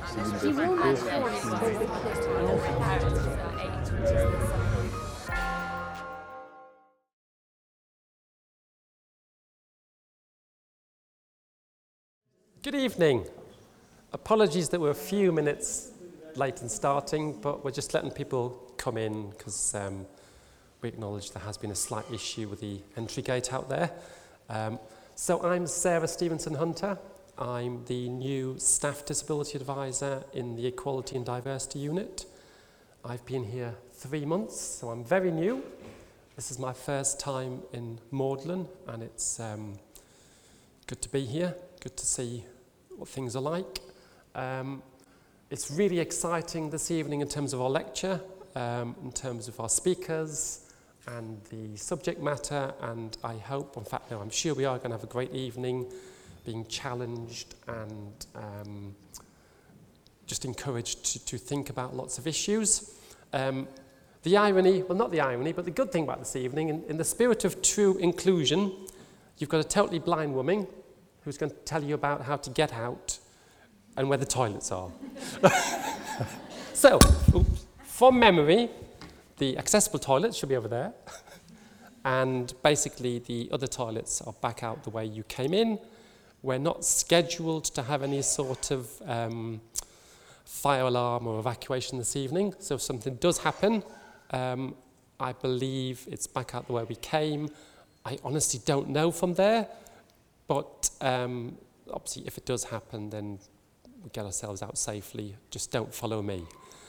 Good evening. Apologies that we're a few minutes late in starting, but we're just letting people come in because we acknowledge there has been a slight issue with the entry gate out there. So I'm Sarah Stevenson-Hunter. I'm the new Staff Disability Advisor in the Equality and Diversity Unit. I've been here 3 months, so I'm very new. This is my first time in Magdalen, and it's good to be here, good to see what things are like. It's really exciting this evening in terms of our lecture, in terms of our speakers and the subject matter, and I hope, in fact, no, I'm sure we are going to have a great evening, being challenged and just encouraged to think about lots of issues. The irony, well, not the irony, but the good thing about this evening, in the spirit of true inclusion, you've got a totally blind woman who's going to tell you about how to get out and where the toilets are. So, from memory, the accessible toilets should be over there, and basically the other toilets are back out the way you came in. We're not scheduled to have any sort of fire alarm or evacuation this evening, so if something does happen, I believe it's back out the way we came. I honestly don't know from there, but obviously if it does happen, then we get ourselves out safely. Just don't follow me.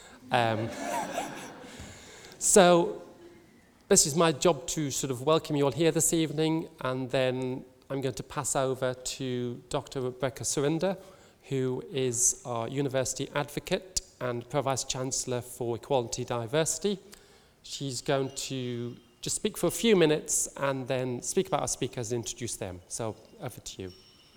So this is my job to sort of welcome you all here this evening, and then I'm going to pass over to Dr. Rebecca Surrender, who is our university advocate and Pro-Vice-Chancellor for Equality and Diversity. She's going to just speak for a few minutes and then speak about our speakers and introduce them. So over to you.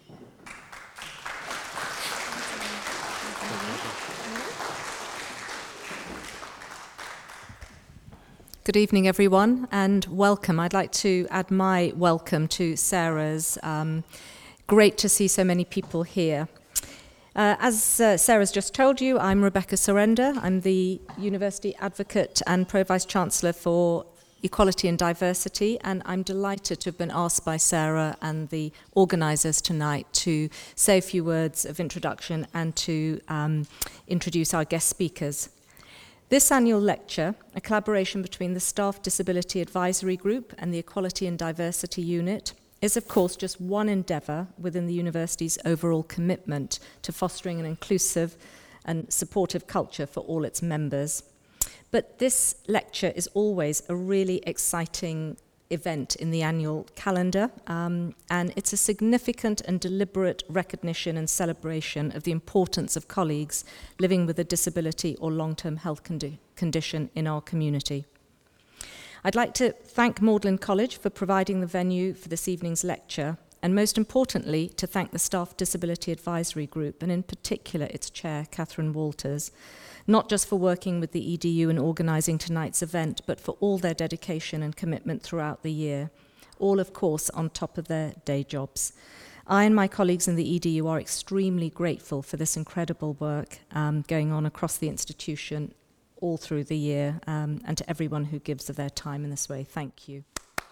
Good evening, everyone, and welcome. I'd like to add my welcome to Sarah's. Great to see so many people here. As Sarah's just told you, I'm Rebecca Surrender. I'm the University Advocate and Pro-Vice-Chancellor for Equality and Diversity, and I'm delighted to have been asked by Sarah and the organisers tonight to say a few words of introduction and to introduce our guest speakers. This annual lecture, a collaboration between the Staff Disability Advisory Group and the Equality and Diversity Unit, is of course just one endeavour within the university's overall commitment to fostering an inclusive and supportive culture for all its members. But this lecture is always a really exciting event in the annual calendar, and it's a significant and deliberate recognition and celebration of the importance of colleagues living with a disability or long-term health condition in our community. I'd like to thank Magdalen College for providing the venue for this evening's lecture, and most importantly, to thank the Staff Disability Advisory Group, and in particular its chair, Catherine Walters, not just for working with the EDU and organising tonight's event, but for all their dedication and commitment throughout the year, all, of course, on top of their day jobs. I and my colleagues in the EDU are extremely grateful for this incredible work going on across the institution all through the year, and to everyone who gives of their time in this way. Thank you.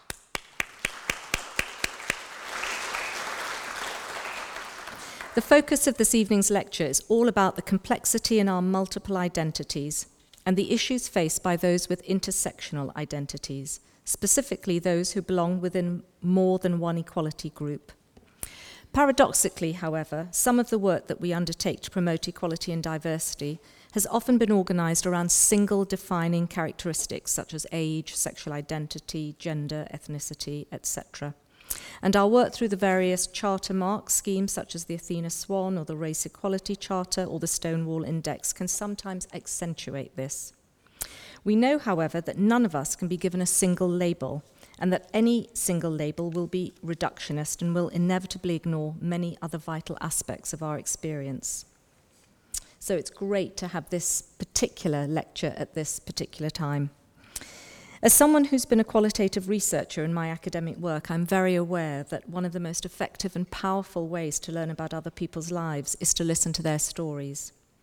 The focus of this evening's lecture is all about the complexity in our multiple identities and the issues faced by those with intersectional identities, specifically those who belong within more than one equality group. Paradoxically, however, some of the work that we undertake to promote equality and diversity has often been organised around single defining characteristics such as age, sexual identity, gender, ethnicity, etc. And our work through the various charter mark schemes such as the Athena Swan or the Race Equality Charter or the Stonewall Index can sometimes accentuate this. We know, however, that none of us can be given a single label, and that any single label will be reductionist and will inevitably ignore many other vital aspects of our experience. So it's great to have this particular lecture at this particular time. As someone who's been a qualitative researcher in my academic work, I'm very aware that one of the most effective and powerful ways to learn about other people's lives is to listen to their stories.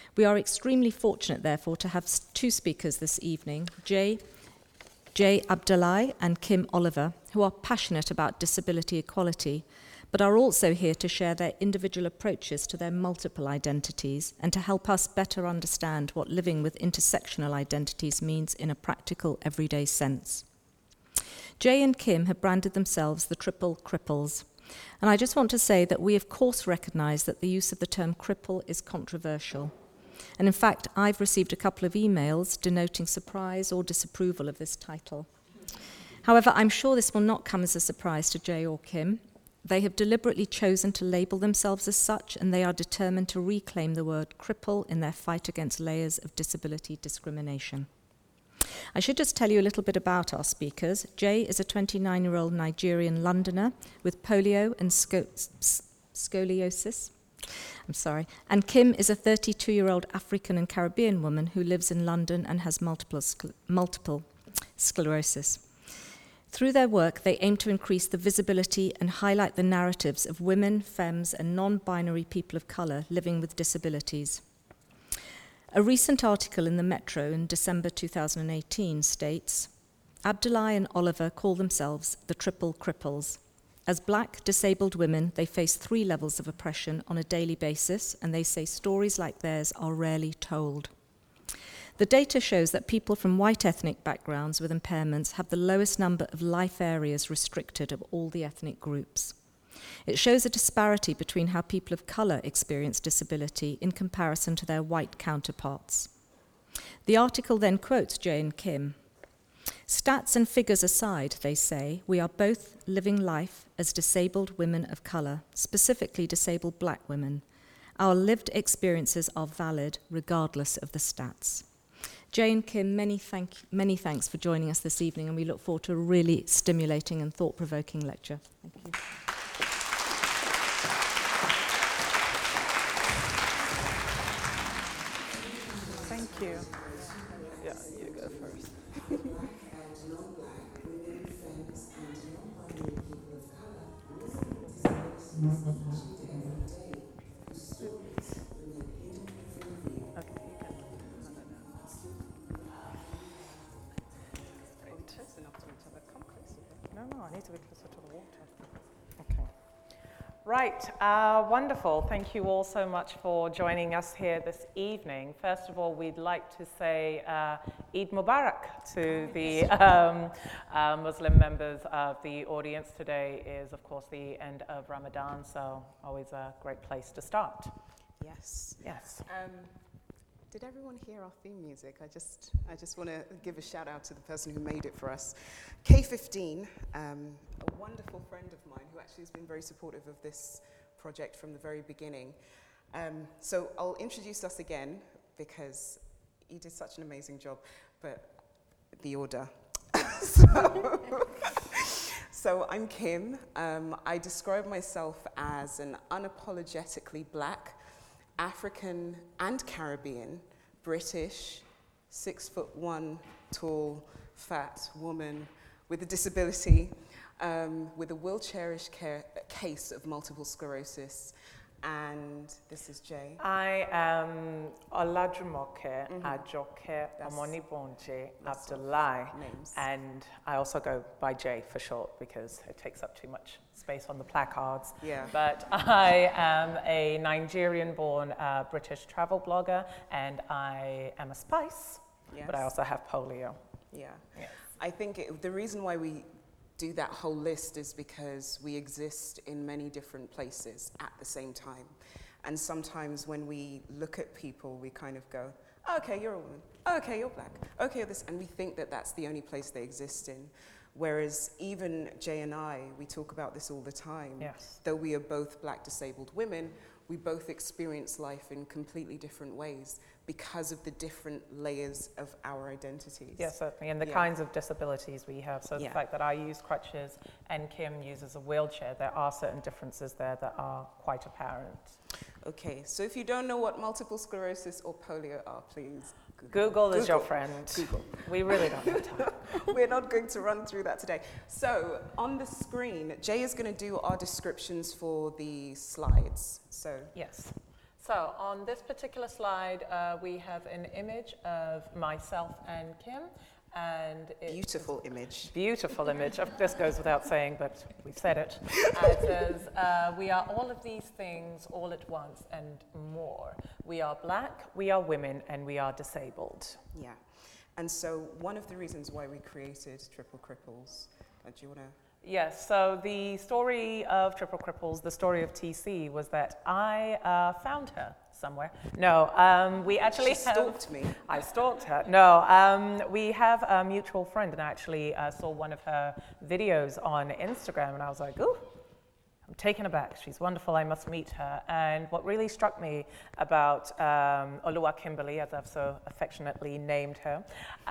We are extremely fortunate, therefore, to have two speakers this evening, Jay Abdullahi and Kim Oliver, who are passionate about disability equality, but are also here to share their individual approaches to their multiple identities and to help us better understand what living with intersectional identities means in a practical, everyday sense. Jay and Kim have branded themselves the Triple Cripples, and I just want to say that we of course recognise that the use of the term cripple is controversial. And in fact, I've received a couple of emails denoting surprise or disapproval of this title. However, I'm sure this will not come as a surprise to Jay or Kim. They have deliberately chosen to label themselves as such, and they are determined to reclaim the word cripple in their fight against layers of disability discrimination. I should just tell you a little bit about our speakers. Jay is a 29-year-old Nigerian Londoner with polio and scoliosis. And Kim is a 32-year-old African and Caribbean woman who lives in London and has multiple sclerosis. Through their work, they aim to increase the visibility and highlight the narratives of women, femmes, and non-binary people of colour living with disabilities. A recent article in the Metro in December 2018 states, Abdullahi and Oliver call themselves the Triple Cripples. As black, disabled women, they face 3 levels of oppression on a daily basis, and they say stories like theirs are rarely told. The data shows that people from white ethnic backgrounds with impairments have the lowest number of life areas restricted of all the ethnic groups. It shows a disparity between how people of colour experience disability in comparison to their white counterparts. The article then quotes Jay and Kim. Stats and figures aside, they say, we are both living life as disabled women of colour, specifically disabled black women. Our lived experiences are valid regardless of the stats. Jay and Kim, many thanks for joining us this evening, and we look forward to a really stimulating and thought-provoking lecture. Thank you. Thank you. Yeah, you go first. No, I need to be closer to the water. Okay. Right, wonderful. Thank you all so much for joining us here this evening. First of all, we'd like to say Eid Mubarak to the Muslim members of the audience. Today is, of course, the end of Ramadan, so always a great place to start. Yes. Yes. Did everyone hear our theme music? I just want to give a shout out to the person who made it for us. K15, a wonderful friend of mine who actually has been very supportive of this project from the very beginning. So I'll introduce us again because he did such an amazing job, but the order. So I'm Kim. I describe myself as an unapologetically black, African and Caribbean, British, 6'1" tall, fat woman with a disability, with a wheelchairish case of multiple sclerosis. And this is Jay. I am Olajumoke Ajoke Omonibonje Abdullahi, and I also go by Jay for short because it takes up too much space on the placards. Yeah. But I am a Nigerian-born British travel blogger, and I am a spice, but I also have polio. Yeah. I think the reason why we do that whole list is because we exist in many different places at the same time. And sometimes when we look at people, we kind of go, oh, okay, you're a woman. Oh, okay, you're black. Okay, you're this. And we think that that's the only place they exist in. Whereas even Jay and I, we talk about this all the time. Yes. Though we are both black disabled women, we both experience life in completely different ways because of the different layers of our identities. Yes, certainly, and the kinds of disabilities we have. So the fact that I use crutches and Kim uses a wheelchair, there are certain differences there that are quite apparent. Okay, so if you don't know what multiple sclerosis or polio are, please Google is your friend. Google. We really don't have time. We're not going to run through that today. So on the screen, Jay is going to do our descriptions for the slides. So yes. So on this particular slide, we have an image of myself and Kim. And Beautiful image. Beautiful image. This goes without saying, but we've said it. It says, we are all of these things all at once and more. We are Black, we are women, and we are disabled. Yeah. And so one of the reasons why we created Triple Cripples, do you want to? Yes, so the story of Triple Cripples, the story of TC, was that I found her somewhere. No, we actually stalked me. I stalked her. No, we have a mutual friend, and I actually saw one of her videos on Instagram, and I was like, ooh, I'm taken aback. She's wonderful. I must meet her. And what really struck me about Olua Kimberly, as I've so affectionately named her,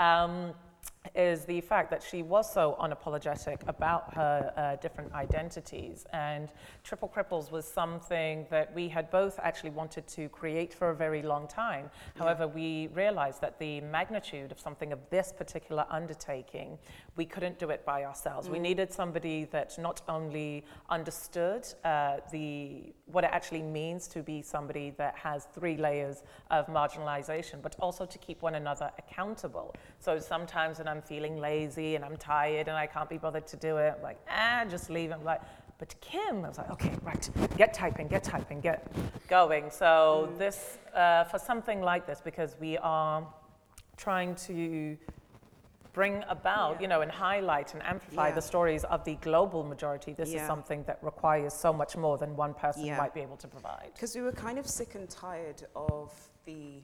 is the fact that she was so unapologetic about her different identities. And Triple Cripples was something that we had both actually wanted to create for a very long time. Yeah. However, we realized that the magnitude of something of this particular undertaking, we couldn't do it by ourselves. We needed somebody that not only understood what it actually means to be somebody that has 3 layers of marginalization, but also to keep one another accountable. So sometimes when I'm feeling lazy and I'm tired and I can't be bothered to do it, I'm like, just leave it. I'm like, but Kim, I was like, okay, right, get typing, get going. So this, for something like this, because we are trying to bring about, and highlight and amplify the stories of the global majority, this is something that requires so much more than one person might be able to provide. Because we were kind of sick and tired of the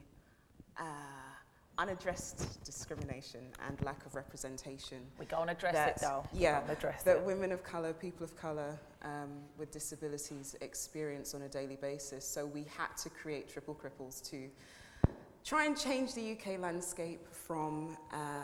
unaddressed discrimination and lack of representation. We go and address it though. Yeah, that women of colour, people of colour with disabilities experience on a daily basis. So we had to create Triple Cripples to try and change the UK landscape from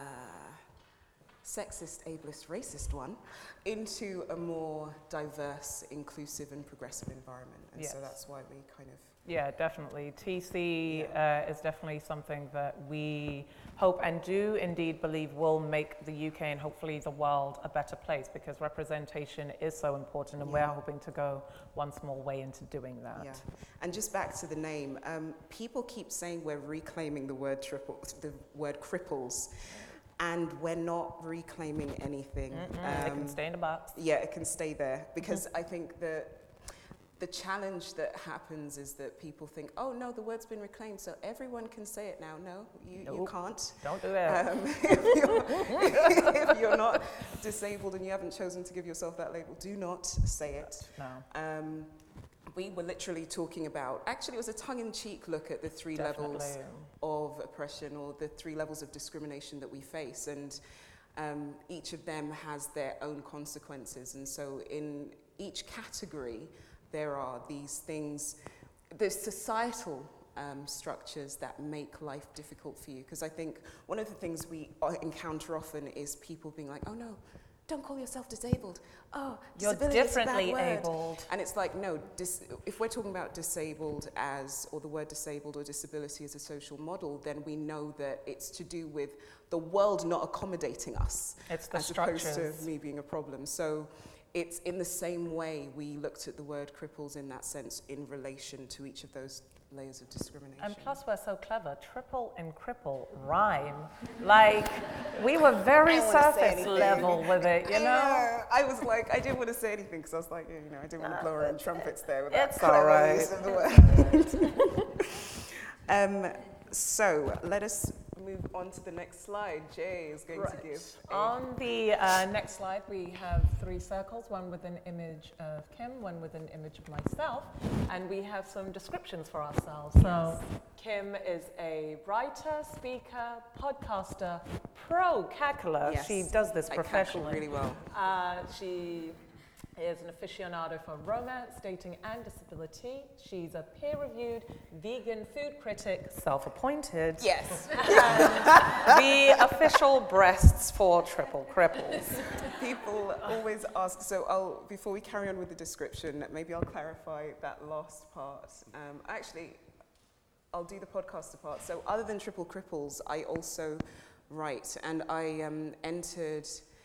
sexist, ableist, racist one into a more diverse, inclusive and progressive environment. And so that's why we kind of... Yeah, definitely. TC is definitely something that we hope and do indeed believe will make the UK and hopefully the world a better place, because representation is so important, and we're hoping to go one small way into doing that. Yeah. And just back to the name, people keep saying we're reclaiming the word cripples. And we're not reclaiming anything. It can stay in the box. Yeah, it can stay there. Because I think that the challenge that happens is that people think, oh no, the word's been reclaimed, so everyone can say it now. No, you can't. Don't do that. If you're not disabled and you haven't chosen to give yourself that label, do not say it. No. We were literally talking about, actually it was a tongue-in-cheek look at the 3 levels of oppression, or the 3 levels of discrimination that we face, and each of them has their own consequences. And so in each category, there are these things, there's societal structures that make life difficult for you. Because I think one of the things we encounter often is people being like, oh no, don't call yourself disabled. Oh, you're differently abled. And it's like, no, if we're talking about disabled or the word disabled or disability as a social model, then we know that it's to do with the world not accommodating us. It's the as structures. Opposed to me being a problem. So it's in the same way we looked at the word cripples in that sense in relation to each of those layers of discrimination. And plus we're so clever, triple and cripple rhyme. Like, we were very surface level with it, you know? I was like, I didn't want to say anything because I was like, I didn't want to blow our own trumpets there with that it's all right. use of the word. So let us move on to the next slide. Jay is going to give. On the next slide, we have 3 circles, one with an image of Kim, one with an image of myself, and we have some descriptions for ourselves. So Kim is a writer, speaker, podcaster, pro cackler. Yes. She does this professionally. I cackle really well. She is an aficionado for romance, dating, and disability. She's a peer-reviewed vegan food critic, self-appointed. Yes. And the official breasts for Triple Cripples. People always ask, so before we carry on with the description, maybe I'll clarify that last part. Actually, I'll do the podcaster part. So other than Triple Cripples, I also write, and I entered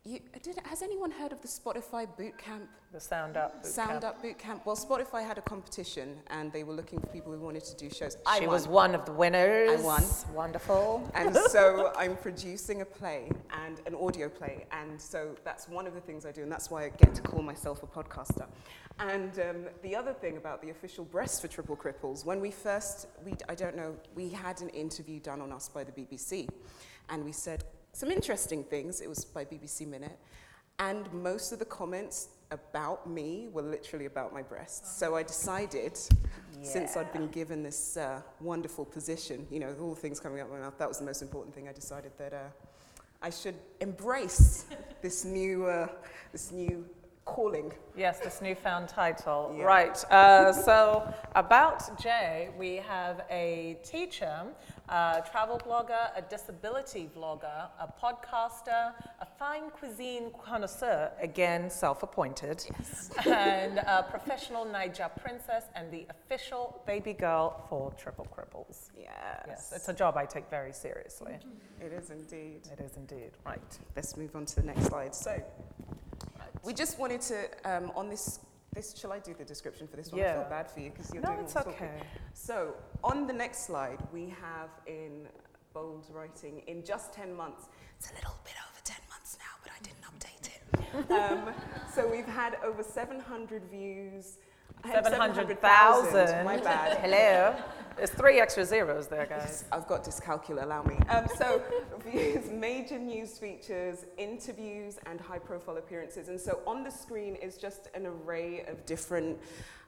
Has anyone heard of the Spotify boot camp? The Sound Up boot Sound camp. Up boot camp. Well, Spotify had a competition, and they were looking for people who wanted to do shows. She was one of the winners. I won. Wonderful. And so I'm producing a play and an audio play, and so that's one of the things I do, and that's why I get to call myself a podcaster. And the other thing about the official breast for Triple Cripples, when we had an interview done on us by the BBC, and we said some interesting things. It was by BBC Minute, and most of the comments about me were literally about my breasts. So I decided, since I'd been given this wonderful position, you know, all the things coming out of my mouth, that was the most important thing. I decided that I should embrace this new calling. Yes, this newfound title. Yeah. Right. So about Jay, we have a teacher, a travel blogger, a disability vlogger, a podcaster, a fine cuisine connoisseur, again self-appointed, Yes. and a professional Niger princess, and the official baby girl for Triple Cripples. Yes, it's a job I take very seriously. It is indeed. It is indeed. Right. Let's move on to the next slide. So, we just wanted to, on this, shall I do the description for this one? I feel bad for you because you're doing all the talking. okay. So, on the next slide, we have in bold writing, in just 10 months. It's a little bit over 10 months now, but I didn't update it. So, we've had over 700 views. 700,000. My bad. Hello. There's 3 extra zeros there, guys. I've got dyscalculia, allow me. So views, major news features, interviews, and high-profile appearances. And so on the screen is just an array of different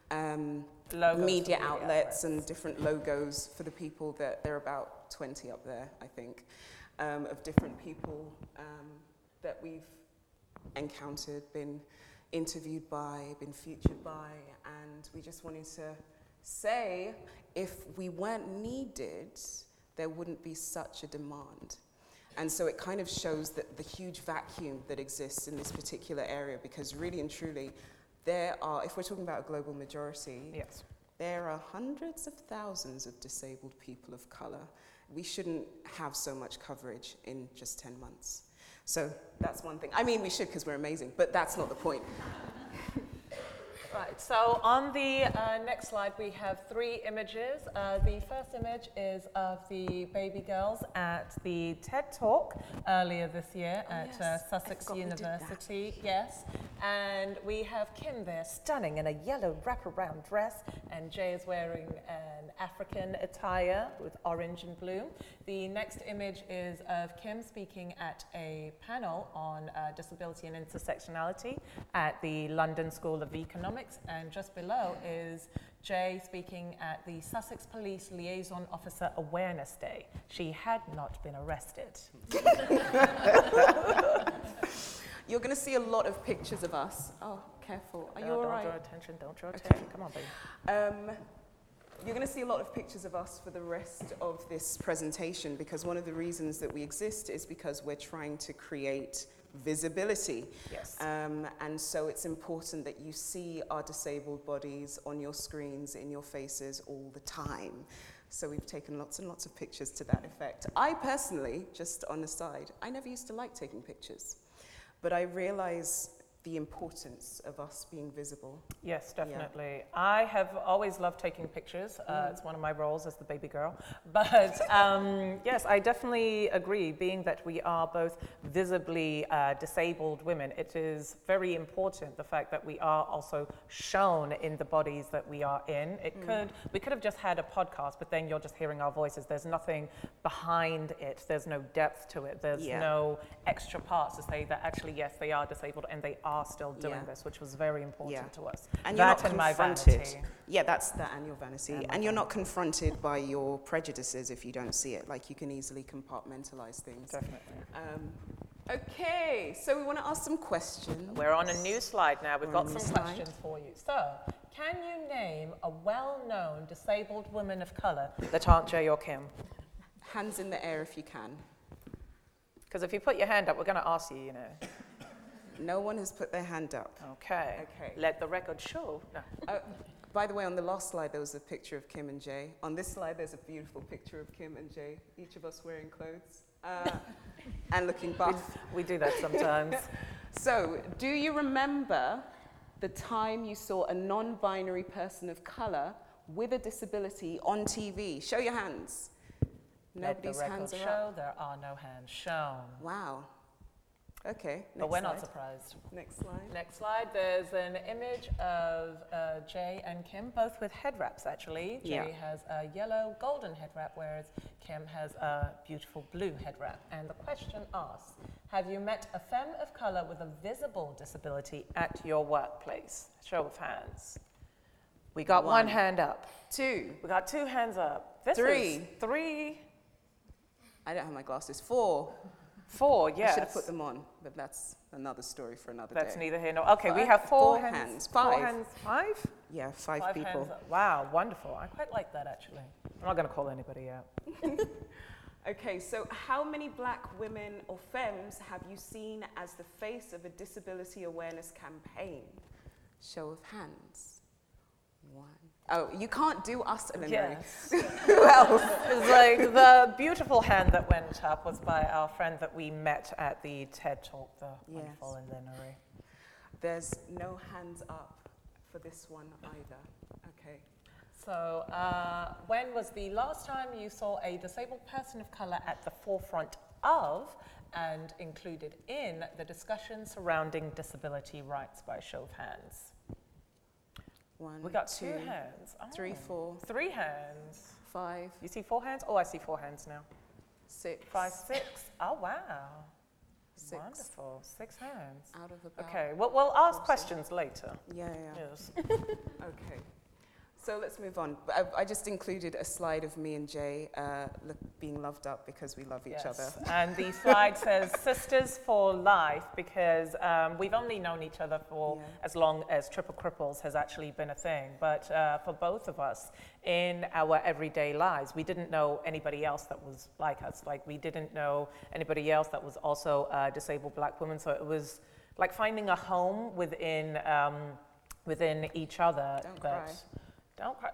media outlets and different logos for the people that there are about 20 up there, I think, of different people that we've encountered, been interviewed by, been featured by, and we just wanted to say if we weren't needed, there wouldn't be such a demand. And so it kind of shows that the huge vacuum that exists in this particular area, because really and truly, there are, if we're talking about a global majority, Yes. there are hundreds of thousands of disabled people of color. We shouldn't have so much coverage in just 10 months. So that's one thing. I mean, we should because we're amazing, but that's not the point. Right, so on the next slide we have 3 images. The first image is of the baby girls at the TED Talk earlier this year at Sussex University. Yes, and we have Kim there, stunning in a yellow wraparound dress, and Jay is wearing an African attire with orange and blue. The next image is of Kim speaking at a panel on disability and intersectionality at the London School of Economics. And just below is Jay speaking at the Sussex Police Liaison Officer Awareness Day. She had not been arrested. You're going to see a lot of pictures of us. Oh, careful. Are you all right? Don't draw attention, don't draw attention. Come on, baby. You're going to see a lot of pictures of us for the rest of this presentation, because one of the reasons that we exist is because we're trying to create visibility. Yes. And so it's important that you see our disabled bodies on your screens, in your faces all the time. So we've taken lots and lots of pictures to that effect. I personally, just on the side, I never used to like taking pictures, but I realize the importance of us being visible. Yes, definitely. I have always loved taking pictures. It's one of my roles as the baby girl. But yes, I definitely agree, being that we are both visibly disabled women, it is very important, the fact that we are also shown in the bodies that we are in. We could have just had a podcast, but then you're just hearing our voices. There's nothing behind it. There's no depth to it. There's no extra parts to say that actually, yes, they are disabled and they are still doing this, which was very important to us. And that you're not and my confronted. vanity. Yeah, that's that and your vanity. And you're not confronted by your prejudices if you don't see it. Like, you can easily compartmentalize things. Definitely. Okay, so we want to ask some questions. We're on a new slide now. We've We're got on a some new questions for you. So, can you name a well-known disabled woman of colour that aren't Jay or Kim? Hands in the air if you can. Because if you put your hand up, we're going to ask you, you know. No one has put their hand up. Okay. Let the record show. No. By the way, on the last slide, there was a picture of Kim and Jay. On this slide, there's a beautiful picture of Kim and Jay, each of us wearing clothes. and looking buff. We do that sometimes. So, do you remember the time you saw a non-binary person of color with a disability on TV? Show your hands. Nobody's hands are up. There are no hands shown. Wow. Okay. But we're not slide. surprised. Next slide. Next slide, there's an image of Jay and Kim, both with head wraps actually. Jay Yeah. has a yellow golden head wrap, whereas Kim has a beautiful blue head wrap. And the question asks, have you met a femme of color with a visible disability at your workplace? Show of hands. We got one hand up. 2. We got 2 hands up. This 3. is 3. I don't have my glasses. 4. 4, I yes. should have put them on, but that's another story for another That's day. neither here nor... Okay, we have 4 4 hands. hands. 4 5. hands. 5? Yeah, 5 5 people. hands up. Wow, wonderful. I quite like that actually. I'm not going to call anybody out. Okay, so how many black women or femmes have you seen as the face of a disability awareness campaign? Show of hands. 1. Oh, you can't do us, Eleanor. Yes. Who else? It's like the beautiful hand that went up was by our friend that we met at the TED Talk, the wonderful Eleanor. There's no hands up for this one either. Okay. So when was the last time you saw a disabled person of color at the forefront of and included in the discussion surrounding disability rights by show of hands? 1, We got 2, 2 hands. 3, 4, 3 hands. 5, You see 4 hands? Oh, I see 4 hands now. 6. 5, 6. Oh, wow. 6. Wonderful. 6 hands. Out of about. Okay, well, we'll ask questions later. Yeah. Yes. Okay. So let's move on. I just included a slide of me and Jay being loved up because we love each other. And the slide says Sisters for Life because we've only known each other for as long as Triple Cripples has actually been a thing. But for both of us, in our everyday lives, we didn't know anybody else that was like us. Like, we didn't know anybody else that was also a disabled black woman. So it was like finding a home within each other. Don't cry. Don't cry.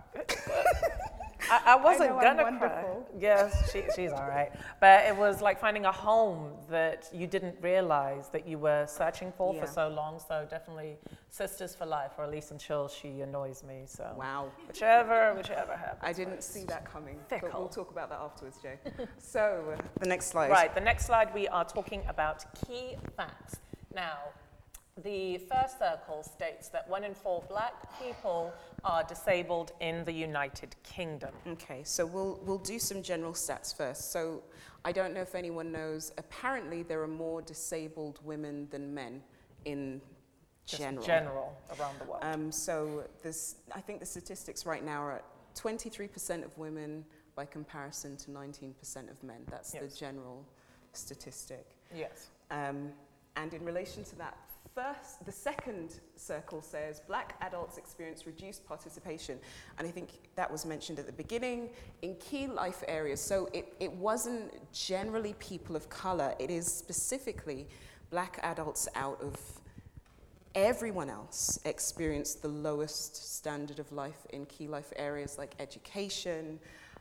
I wasn't I know gonna I'm cry. wonderful. Yes, she's all right. But it was like finding a home that you didn't realize that you were searching for so long. So definitely Sisters for Life, or at least until she annoys me. So Wow. whichever happens. I didn't see that coming. Fickle. But we'll talk about that afterwards, Jay. So the next slide. Right, the next slide we are talking about key facts. Now, the first circle states that 1 in 4 black people are disabled in the United Kingdom. Okay, so we'll do some general stats first. So I don't know if anyone knows, apparently there are more disabled women than men in general around the world. So I think the statistics right now are at 23% of women by comparison to 19% of men. That's the general statistic. Yes. And in relation to that, the second circle says black adults experience reduced participation. And I think that was mentioned at the beginning in key life areas. So it wasn't generally people of color. It is specifically black adults out of everyone else experienced the lowest standard of life in key life areas like education,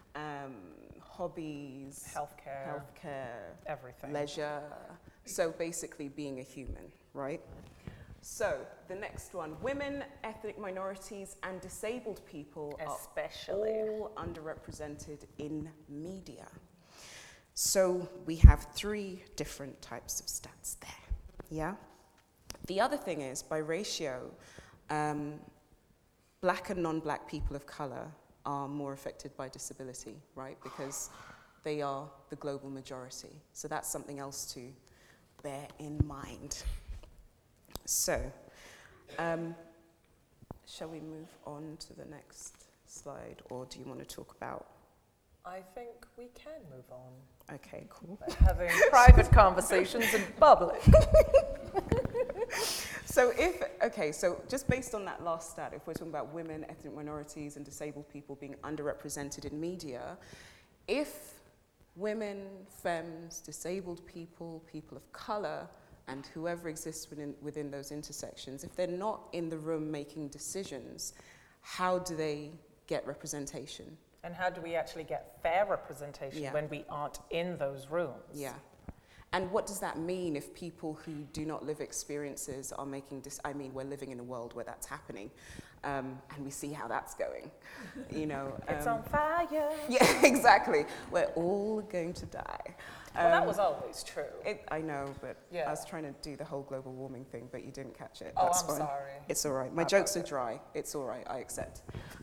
hobbies, healthcare, everything, leisure. So basically being a human, right? So the next one, women, ethnic minorities, and disabled people especially are all underrepresented in media. So we have 3 different types of stats there, yeah? The other thing is, by ratio, black and non-black people of color are more affected by disability, right? Because they are the global majority. So that's something else to bear in mind. So, shall we move on to the next slide, or do you want to talk about? I think we can move on. Okay, cool. By having private conversations in public. So just based on that last stat, if we're talking about women, ethnic minorities, and disabled people being underrepresented in media, if women, femmes, disabled people, people of color, and whoever exists within those intersections, if they're not in the room making decisions, how do they get representation? And how do we actually get fair representation when we aren't in those rooms? Yeah. And what does that mean if people who do not live experiences are making we're living in a world where that's happening, and we see how that's going, you know. It's on fire. Yeah, exactly. We're all going to die. Well, that was always true. I know, but Yeah. I was trying to do the whole global warming thing, but you didn't catch it. Oh, That's I'm fine. sorry. It's all right. My jokes are dry. It's all right. I accept.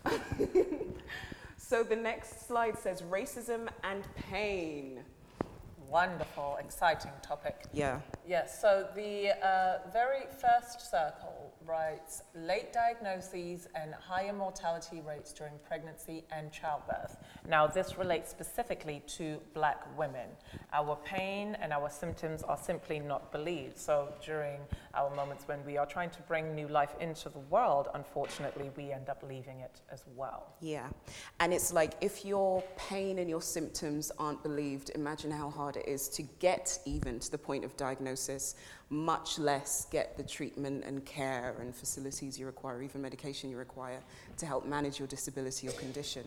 So the next slide says racism and pain. Wonderful, exciting topic. Yeah. Yes, so the very first circle writes late diagnoses and higher mortality rates during pregnancy and childbirth. Now, this relates specifically to Black women. Our pain and our symptoms are simply not believed. So during our moments when we are trying to bring new life into the world, unfortunately, we end up leaving it as well. Yeah. And it's like if your pain and your symptoms aren't believed, imagine how hard it is to get even to the point of diagnosis, much less get the treatment and care and facilities you require, even medication you require to help manage your disability or condition.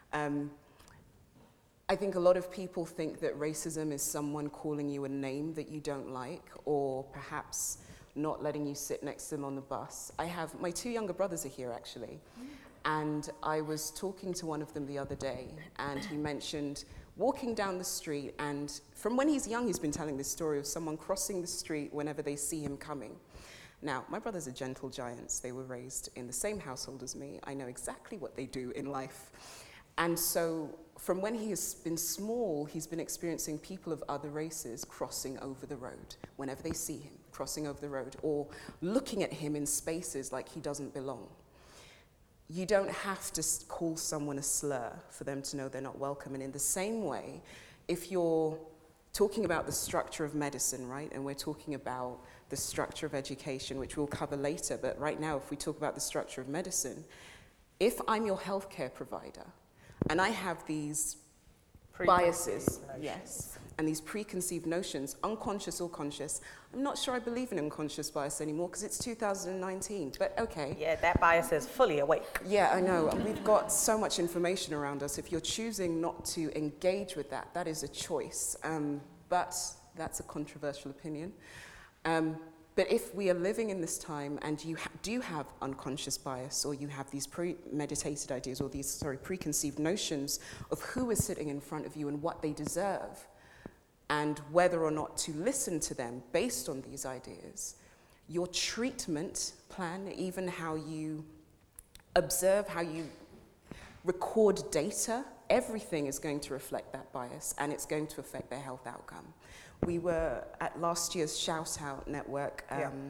I think a lot of people think that racism is someone calling you a name that you don't like, or perhaps not letting you sit next to them on the bus. My 2 younger brothers are here actually, and I was talking to one of them the other day, and he mentioned walking down the street, and from when he's young, he's been telling this story of someone crossing the street whenever they see him coming. Now, my brothers are gentle giants. They were raised in the same household as me. I know exactly what they do in life. And so from when he has been small, he's been experiencing people of other races crossing over the road whenever they see him, crossing over the road, or looking at him in spaces like he doesn't belong. You don't have to call someone a slur for them to know they're not welcome. And in the same way, if you're talking about the structure of medicine, right, and we're talking about the structure of education, which we'll cover later, but right now, if we talk about the structure of medicine, if I'm your healthcare provider and I have these biases, yes, and these preconceived notions, unconscious or conscious. I'm not sure I believe in unconscious bias anymore because it's 2019, but okay. Yeah, that bias is fully awake. Yeah, I know, and we've got so much information around us. If you're choosing not to engage with that, that is a choice, but that's a controversial opinion. But if we are living in this time and you do have unconscious bias, or you have these premeditated ideas, or these, preconceived notions of who is sitting in front of you and what they deserve, and whether or not to listen to them based on these ideas, your treatment plan, even how you observe, how you record data, everything is going to reflect that bias, and it's going to affect their health outcome. We were at last year's Shout Out Network,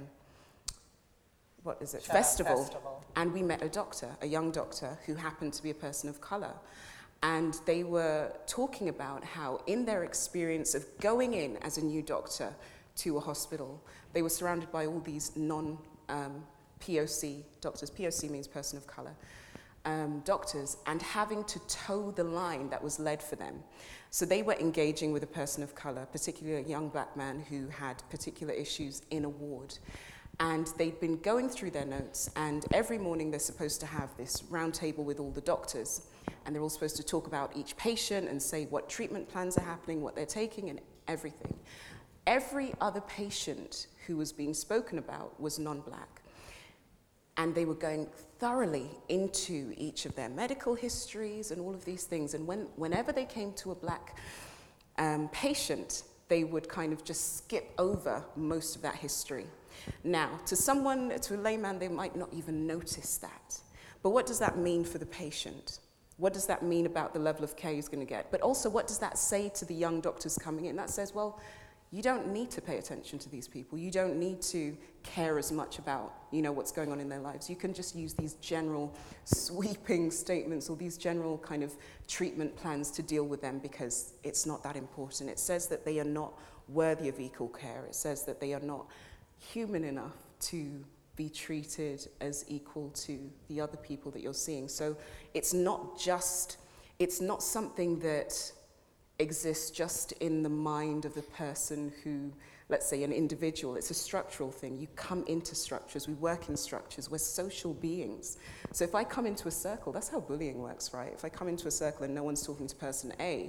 festival, and we met a doctor, a young doctor, who happened to be a person of color. And they were talking about how in their experience of going in as a new doctor to a hospital, they were surrounded by all these non-POC doctors. POC means person of color. Doctors, and having to toe the line that was led for them. So they were engaging with a person of color, particularly a young Black man who had particular issues in a ward. And they'd been going through their notes, and every morning they're supposed to have this round table with all the doctors, and they're all supposed to talk about each patient and say what treatment plans are happening, what they're taking, and everything. Every other patient who was being spoken about was non-Black. And they were going thoroughly into each of their medical histories and all of these things. And whenever they came to a Black patient, they would kind of just skip over most of that history. Now, to a layman, they might not even notice that. But what does that mean for the patient? What does that mean about the level of care he's going to get? But also, what does that say to the young doctors coming in? That says, well, you don't need to pay attention to these people. You don't need to care as much about, what's going on in their lives. You can just use these general sweeping statements or these general kind of treatment plans to deal with them because it's not that important. It says that they are not worthy of equal care. It says that they are not human enough to be treated as equal to the other people that you're seeing. So it's not something that exists just in the mind of the person who, let's say, an individual. It's a structural thing. You come into structures. We work in structures. We're social beings. So if I come into a circle, that's how bullying works, right? If I come into a circle and no one's talking to person A,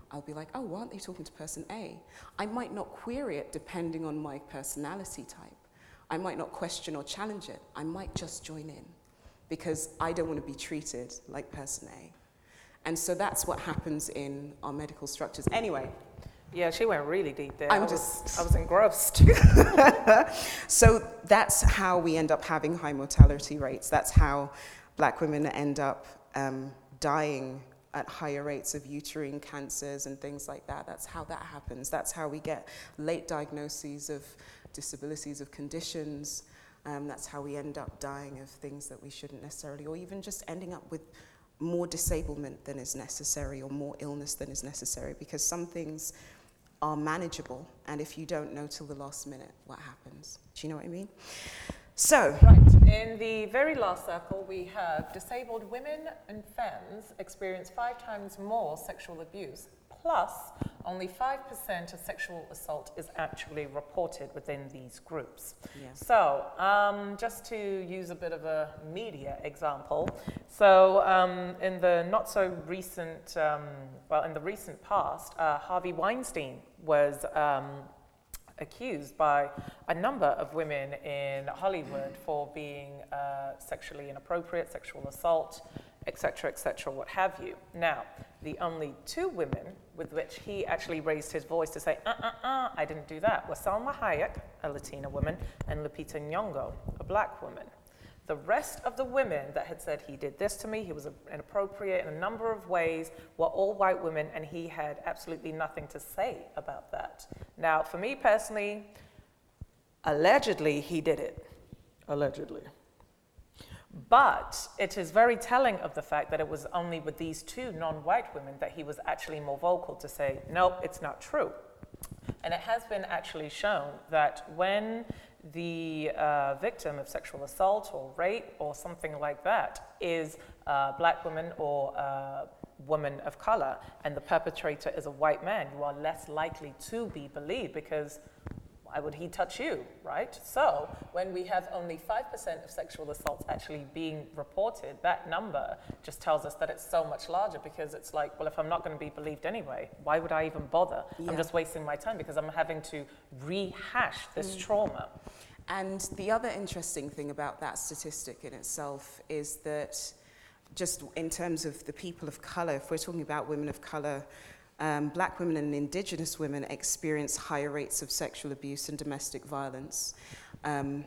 I'll be like, oh, why aren't they talking to person A? I might not query it depending on my personality type. I might not question or challenge it. I might just join in because I don't want to be treated like person A. And so that's what happens in our medical structures. Anyway. Yeah, she went really deep there. I was engrossed. So that's how we end up having high mortality rates. That's how Black women end up dying at higher rates of uterine cancers and things like that. That's how that happens. That's how we get late diagnoses of disabilities, of conditions. That's how we end up dying of things that we shouldn't necessarily, or even just ending up with more disablement than is necessary or more illness than is necessary, because some things are manageable, and if you don't know till the last minute what happens. Do you know what I mean? So, right, in the very last circle, we have disabled women and femmes experience 5 times more sexual abuse, plus only 5% of sexual assault is actually reported within these groups. Yeah. So, just to use a bit of a media example, so in the not so recent, in the recent past, Harvey Weinstein was accused by a number of women in Hollywood for being sexually inappropriate, sexual assault, etc., what have you. Now, the only 2 women with which he actually raised his voice to say, I didn't do that, were Salma Hayek, a Latina woman, and Lupita Nyong'o, a Black woman. The rest of the women that had said he did this to me, he was inappropriate in a number of ways, were all white women, and he had absolutely nothing to say about that. Now, for me personally, allegedly he did it. Allegedly. But it is very telling of the fact that it was only with these 2 non-white women that he was actually more vocal to say, nope, it's not true. And it has been actually shown that when the victim of sexual assault or rape or something like that is a Black woman or a woman of color, and the perpetrator is a white man, you are less likely to be believed, because why would he touch you, right? So when we have only 5% of sexual assaults actually being reported, that number just tells us that it's so much larger, because it's like, well, if I'm not going to be believed anyway, why would I even bother? Yeah. I'm just wasting my time because I'm having to rehash this trauma. And the other interesting thing about that statistic in itself is that just in terms of the people of color, if we're talking about women of color, Black women and Indigenous women experience higher rates of sexual abuse and domestic violence, and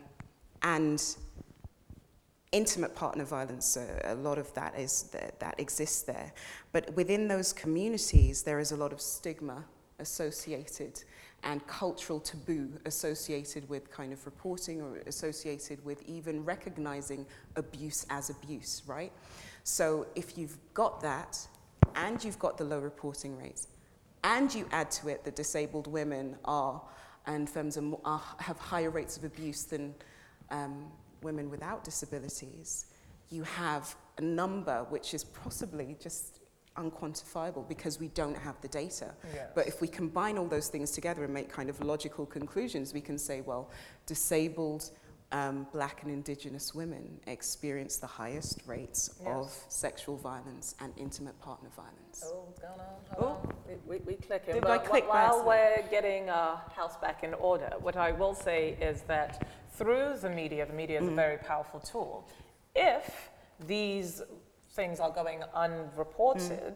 intimate partner violence. A lot of that that exists there. But within those communities, there is a lot of stigma associated and cultural taboo associated with kind of reporting, or associated with even recognizing abuse as abuse, right? So if you've got that, and you've got the low reporting rates, and you add to it that disabled women and femmes have higher rates of abuse than women without disabilities, you have a number which is possibly just unquantifiable because we don't have the data. Yes. But if we combine all those things together and make kind of logical conclusions, we can say, well, disabled Black and Indigenous women experience the highest rates of sexual violence and intimate partner violence. Oh, what's going on? Hold on. We clicking. Did I click while we're getting our house back in order, what I will say is that through the media is a very powerful tool. If these things are going unreported,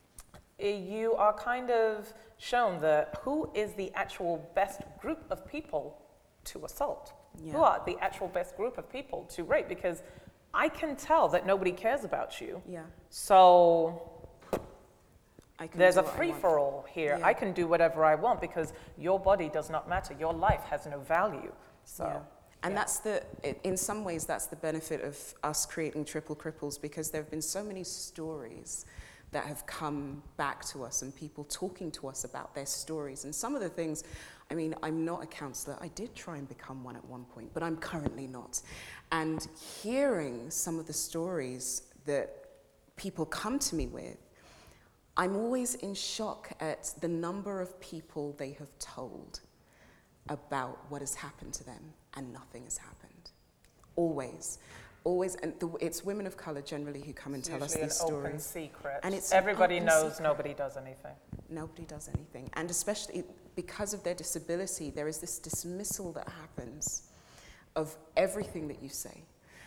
you are kind of shown who is the actual best group of people to assault. Yeah. Who are the actual best group of people to rape? Because I can tell that nobody cares about you. Yeah. So there's a free-for-all here. Yeah. I can do whatever I want because your body does not matter. Your life has no value. So. Yeah. And that's in some ways, that's the benefit of us creating Triple Cripples, because there have been so many stories that have come back to us and people talking to us about their stories. And some of the things, I mean, I'm not a counselor. I did try and become one at one point, but I'm currently not. And hearing some of the stories that people come to me with, I'm always in shock at the number of people they have told about what has happened to them, and nothing has happened. Always. And it's women of color generally who come and tell us these stories. It's usually an open secret. And it's everybody knows secret. Nobody does anything. Nobody does anything. And especially because of their disability, there is this dismissal that happens of everything that you say.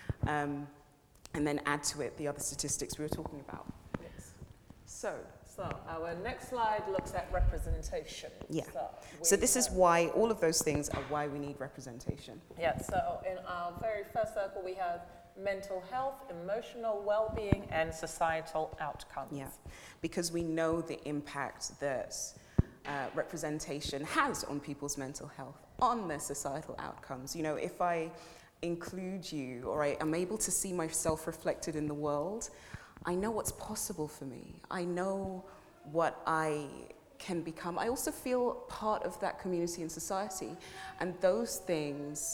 And then add to it the other statistics we were talking about. Yes. So our next slide looks at representation. Yeah. So this is why, all of those things are why we need representation. Yeah, so in our very first circle, we have mental health, emotional well-being, and societal outcomes. Yeah, because we know the impact that representation has on people's mental health, on their societal outcomes. You know, if I include you, or I am able to see myself reflected in the world, I know what's possible for me. I know what I can become. I also feel part of that community and society, and those things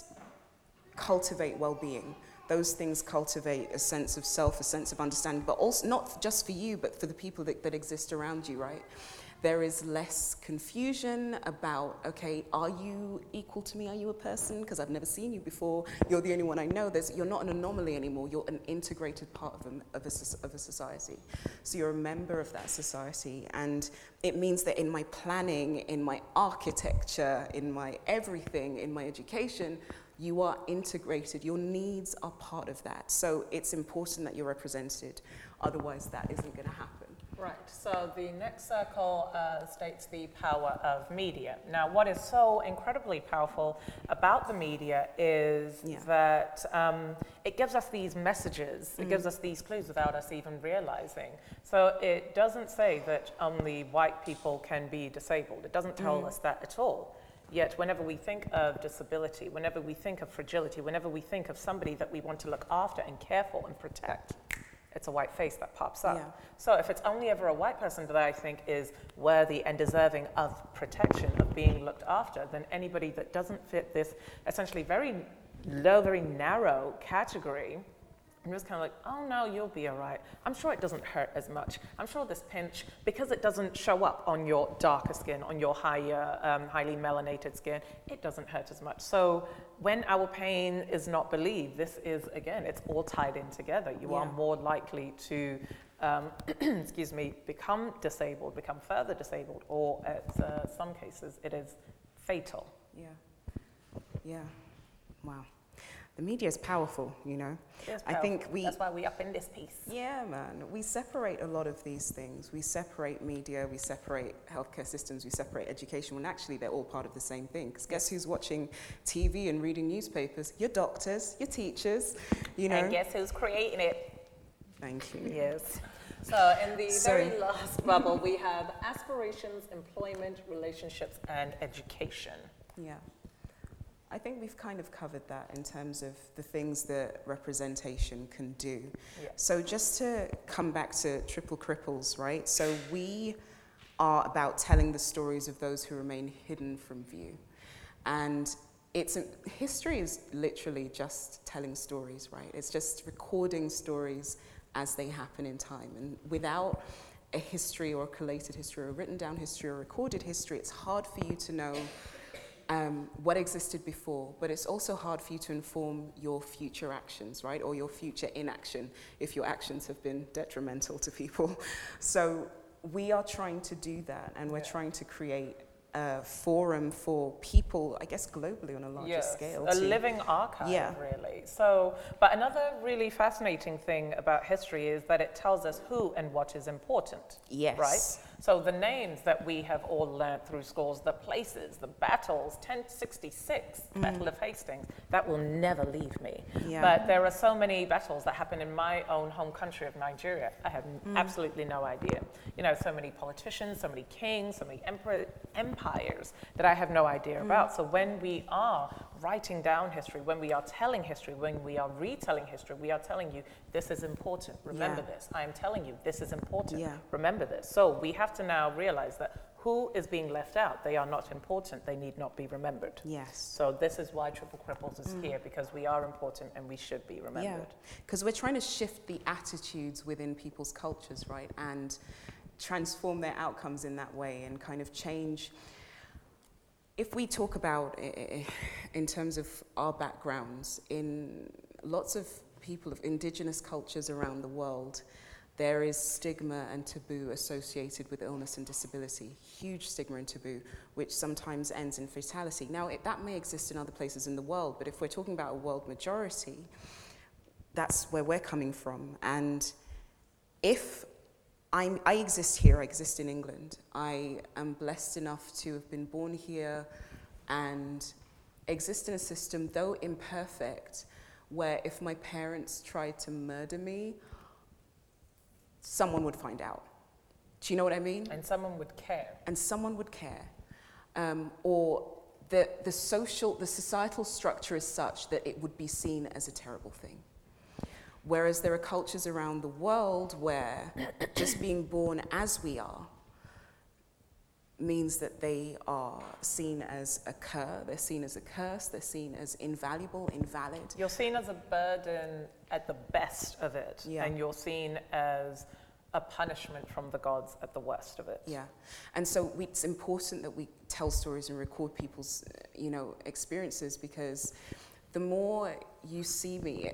cultivate well-being. Those things cultivate a sense of self, a sense of understanding, but also not just for you, but for the people that exist around you, right? There is less confusion about, okay, are you equal to me? Are you a person? Because I've never seen you before. You're the only one I know. You're not an anomaly anymore. You're an integrated part of a society. So you're a member of that society. And it means that in my planning, in my architecture, in my everything, in my education, you are integrated. Your needs are part of that. So it's important that you're represented. Otherwise, that isn't going to happen. Right, so the next circle states the power of media. Now, what is so incredibly powerful about the media is that it gives us these messages, it gives us these clues without us even realizing. So it doesn't say that only white people can be disabled. It doesn't tell us that at all. Yet whenever we think of disability, whenever we think of fragility, whenever we think of somebody that we want to look after and care for and protect, it's a white face that pops up. Yeah. So if it's only ever a white person that I think is worthy and deserving of protection, of being looked after, then anybody that doesn't fit this essentially very low, very narrow category, I'm just kind of like, oh no, you'll be all right. I'm sure it doesn't hurt as much. I'm sure this pinch, because it doesn't show up on your darker skin, on your higher, highly melanated skin, it doesn't hurt as much. So when our pain is not believed, this is, again, it's all tied in together. You are more likely to, excuse me, become disabled, become further disabled, or at some cases, it is fatal. Yeah. Yeah. Wow. The media is powerful, you know. I think that's why we up in this piece. Yeah, man. We separate a lot of these things. We separate media, we separate healthcare systems, we separate education, when actually they're all part of the same thing. Because guess who's watching TV and reading newspapers? Your doctors, your teachers, you know. And guess who's creating it? Thank you. Yes. So in the very last bubble, we have aspirations, employment, relationships, and education. Yeah. I think we've kind of covered that in terms of the things that representation can do. Yeah. So just to come back to Triple Cripples, right? So we are about telling the stories of those who remain hidden from view. And history is literally just telling stories, right? It's just recording stories as they happen in time. And without a history or a collated history or a written down history or recorded history, it's hard for you to know what existed before, but it's also hard for you to inform your future actions, right? Or your future inaction if your actions have been detrimental to people. So we are trying to do that, and we're trying to create a forum for people, I guess globally on a larger scale. A living archive, really. So, but another really fascinating thing about history is that it tells us who and what is important. Yes. Right? So the names that we have all learned through schools, the places, the battles, 1066, Battle of Hastings, that will never leave me. Yeah. But there are so many battles that happen in my own home country of Nigeria. I have absolutely no idea. You know, so many politicians, so many kings, so many empires that I have no idea about. So when we are writing down history, when we are telling history, when we are retelling history, we are telling you, this is important, remember this. I am telling you, this is important, remember this. So we have to now realize that who is being left out? They are not important, they need not be remembered. Yes. So this is why Triple Cripples is here, because we are important and we should be remembered. Yeah, because we're trying to shift the attitudes within people's cultures, right? And transform their outcomes in that way and kind of change. If we talk about, in terms of our backgrounds, in lots of people of indigenous cultures around the world, there is stigma and taboo associated with illness and disability, huge stigma and taboo, which sometimes ends in fatality. Now, that may exist in other places in the world, but if we're talking about a world majority, that's where we're coming from. And if I exist here, I exist in England, I am blessed enough to have been born here and exist in a system, though imperfect, where if my parents tried to murder me, someone would find out. Do you know what I mean? And someone would care. And someone would care. Or the societal structure is such that it would be seen as a terrible thing. Whereas there are cultures around the world where just being born as we are means that they are seen as they're seen as a curse, they're seen as invaluable, invalid. You're seen as a burden at the best of it, and you're seen as a punishment from the gods at the worst of it. Yeah, and so it's important that we tell stories and record people's, experiences, because the more you see me,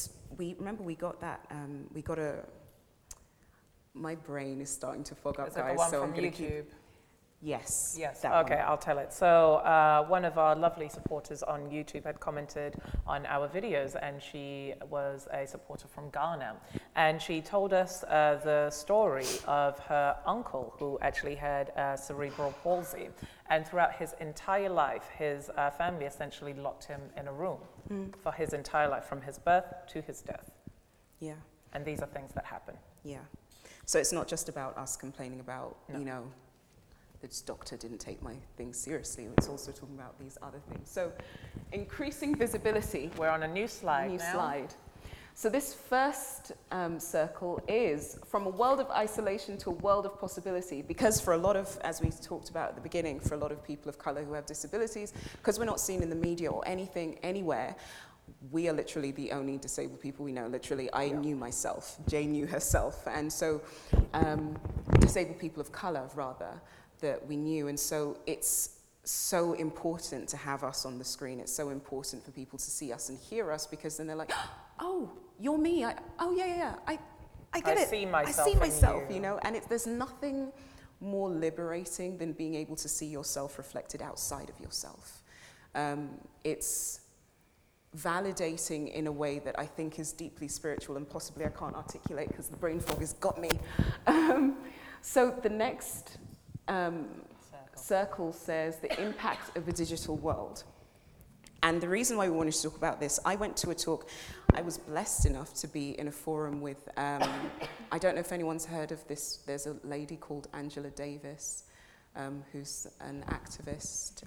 my brain is starting to fog up, Is it guys. the one so from I'm going YouTube? Yes. Yes, Okay, I'll tell it. So one of our lovely supporters on YouTube had commented on our videos, and she was a supporter from Ghana. And she told us the story of her uncle who actually had cerebral palsy. And throughout his entire life, his family essentially locked him in a room for his entire life, from his birth to his death. Yeah. And these are things that happen. Yeah. So it's not just about us complaining about, this doctor didn't take my things seriously. It's also talking about these other things. So increasing visibility. We're on a new slide now. So this first circle is from a world of isolation to a world of possibility, because for a lot of, as we talked about at the beginning, for a lot of people of color who have disabilities, because we're not seen in the media or anything, anywhere, we are literally the only disabled people we know. Literally, I knew myself. Jay knew herself. And so disabled people of color, rather, that we knew. And so it's so important to have us on the screen. It's so important for people to see us and hear us, because then they're like, oh, you're me. I get it. I see myself in you. And there's nothing more liberating than being able to see yourself reflected outside of yourself. It's validating in a way that I think is deeply spiritual, and possibly I can't articulate because the brain fog has got me. So the next circle says the impact of a digital world. And the reason why we wanted to talk about this, I went to a talk, I was blessed enough to be in a forum with, I don't know if anyone's heard of this, there's a lady called Angela Davis, who's an activist.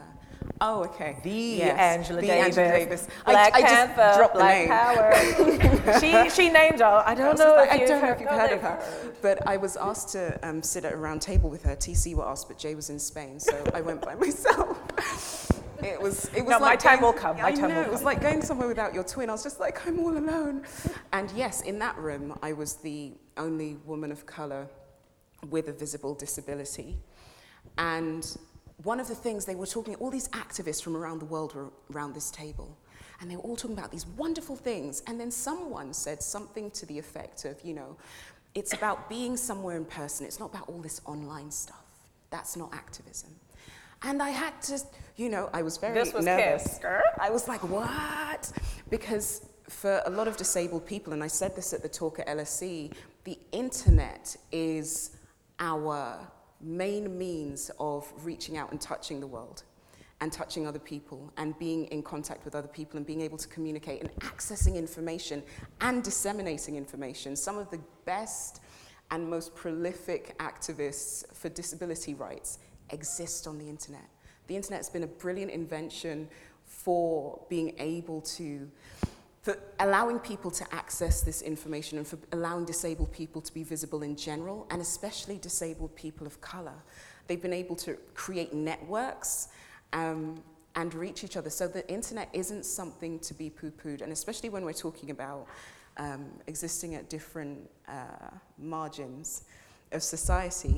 Angela Davis. Black Panther, just dropped Black Power. she named her. I don't know if you've heard of her. But I was asked to sit at a round table with her. TC were asked, but Jay was in Spain, so I went by myself. It was no, like my time will come. My time will come. It was like going somewhere without your twin. I was just like, I'm all alone. And yes, in that room, I was the only woman of color with a visible disability. And one of the things they were talking, all these activists from around the world were around this table, and they were all talking about these wonderful things. And then someone said something to the effect of, it's about being somewhere in person. It's not about all this online stuff. That's not activism. And I had to, I was very nervous. Kiss. I was like, what? Because for a lot of disabled people, and I said this at the talk at LSE, the internet is our main means of reaching out and touching the world and touching other people and being in contact with other people and being able to communicate and accessing information and disseminating information. Some of the best and most prolific activists for disability rights exist on the internet. The internet's been a brilliant invention for being able to, for allowing people to access this information and for allowing disabled people to be visible in general, and especially disabled people of color. They've been able to create networks and reach each other. So the internet isn't something to be poo-pooed, and especially when we're talking about existing at different margins of society,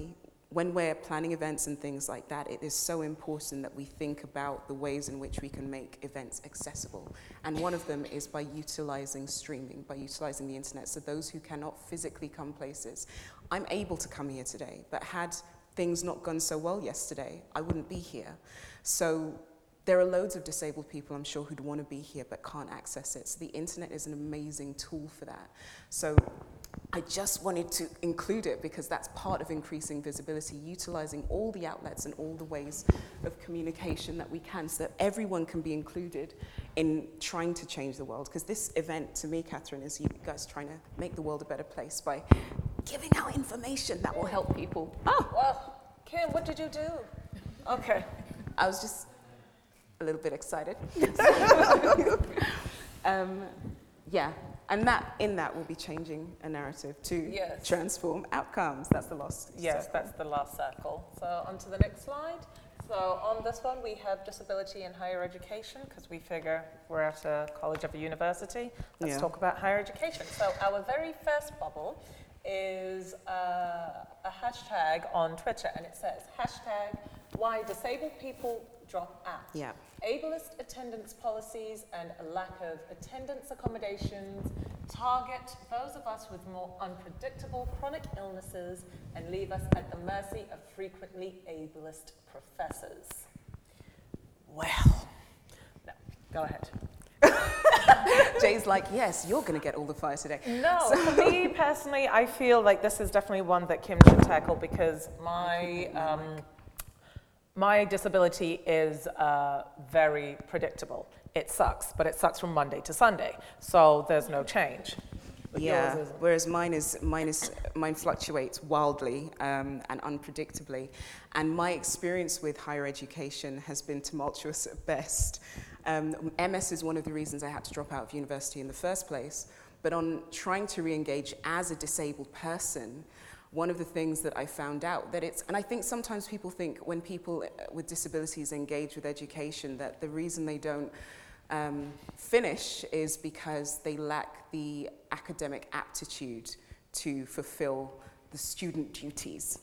when we're planning events and things like that, it is so important that we think about the ways in which we can make events accessible. And one of them is by utilizing streaming, by utilizing the internet. So those who cannot physically come places, I'm able to come here today, but had things not gone so well yesterday, I wouldn't be here. So there are loads of disabled people, I'm sure, who'd want to be here but can't access it. So the internet is an amazing tool for that. So I just wanted to include it because that's part of increasing visibility, utilizing all the outlets and all the ways of communication that we can so that everyone can be included in trying to change the world. Because this event, to me, Catherine, is you guys trying to make the world a better place by giving out information that will help people. Oh, well, Kim, what did you do? Okay. I was just a little bit excited. Yeah. And in that we'll be changing a narrative to transform outcomes. That's the last circle. That's the last circle. So on to the next slide. So on this one, we have disability in higher education, because we figure we're at a college of a university. Let's talk about higher education. So our very first bubble is a hashtag on Twitter, and it says, #why disabled people drop out. Yeah. Ableist attendance policies and a lack of attendance accommodations target those of us with more unpredictable chronic illnesses and leave us at the mercy of frequently ableist professors. Well, no, go ahead. Jay's like, yes, you're going to get all the fire today. No, for me personally, I feel like this is definitely one that Kim should tackle because my disability is very predictable. It sucks, but it sucks from Monday to Sunday, so there's no change. But whereas mine fluctuates wildly and unpredictably. And my experience with higher education has been tumultuous at best. MS is one of the reasons I had to drop out of university in the first place. But on trying to re-engage as a disabled person, one of the things that I found out that and I think sometimes people think when people with disabilities engage with education that the reason they don't finish is because they lack the academic aptitude to fulfill the student duties.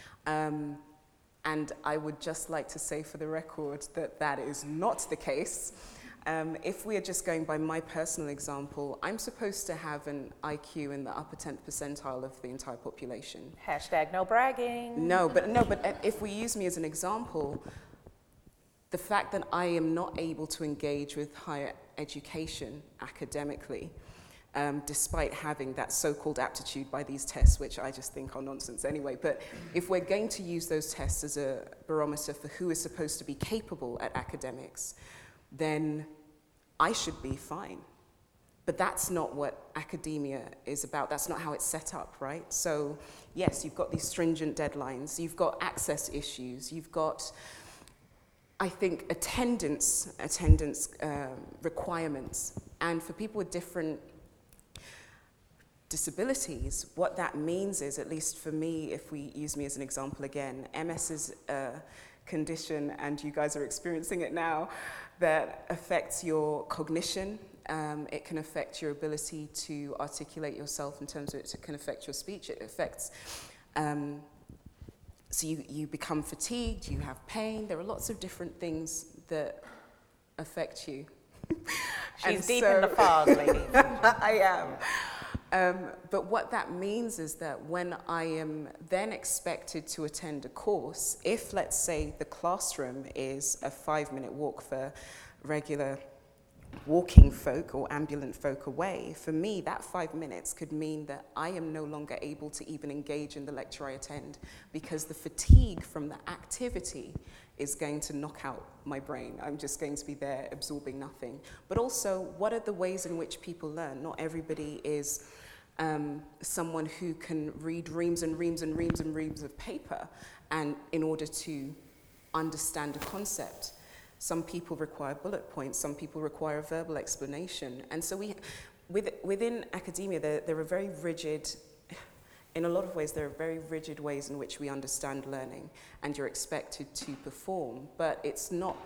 And I would just like to say for the record that that is not the case. If we are just going by my personal example, I'm supposed to have an IQ in the upper 10th percentile of the entire population. #no bragging. No, but if we use me as an example, the fact that I am not able to engage with higher education academically, despite having that so-called aptitude by these tests, which I just think are nonsense anyway. But if we're going to use those tests as a barometer for who is supposed to be capable at academics, then I should be fine. But that's not what academia is about. That's not how it's set up, right? So yes, you've got these stringent deadlines. You've got access issues. You've got, I think, attendance requirements. And for people with different disabilities, what that means is, at least for me, if we use me as an example again, MS is a condition, and you guys are experiencing it now, that affects your cognition. It can affect your ability to articulate yourself in terms of it can affect your speech. It affects, so you become fatigued, you have pain. There are lots of different things that affect you. She's deep in the fog, lady. I am. But what that means is that when I am then expected to attend a course, if, let's say, the classroom is a 5-minute walk for regular walking folk or ambulant folk away, for me, that 5 minutes could mean that I am no longer able to even engage in the lecture I attend because the fatigue from the activity is going to knock out my brain. I'm just going to be there absorbing nothing. But also, what are the ways in which people learn? Not everybody is someone who can read reams and reams and reams and reams of paper and in order to understand a concept. Some people require bullet points, some people require a verbal explanation. And so within academia, there are very rigid, in a lot of ways, there are very rigid ways in which we understand learning, and you're expected to perform, but it's not,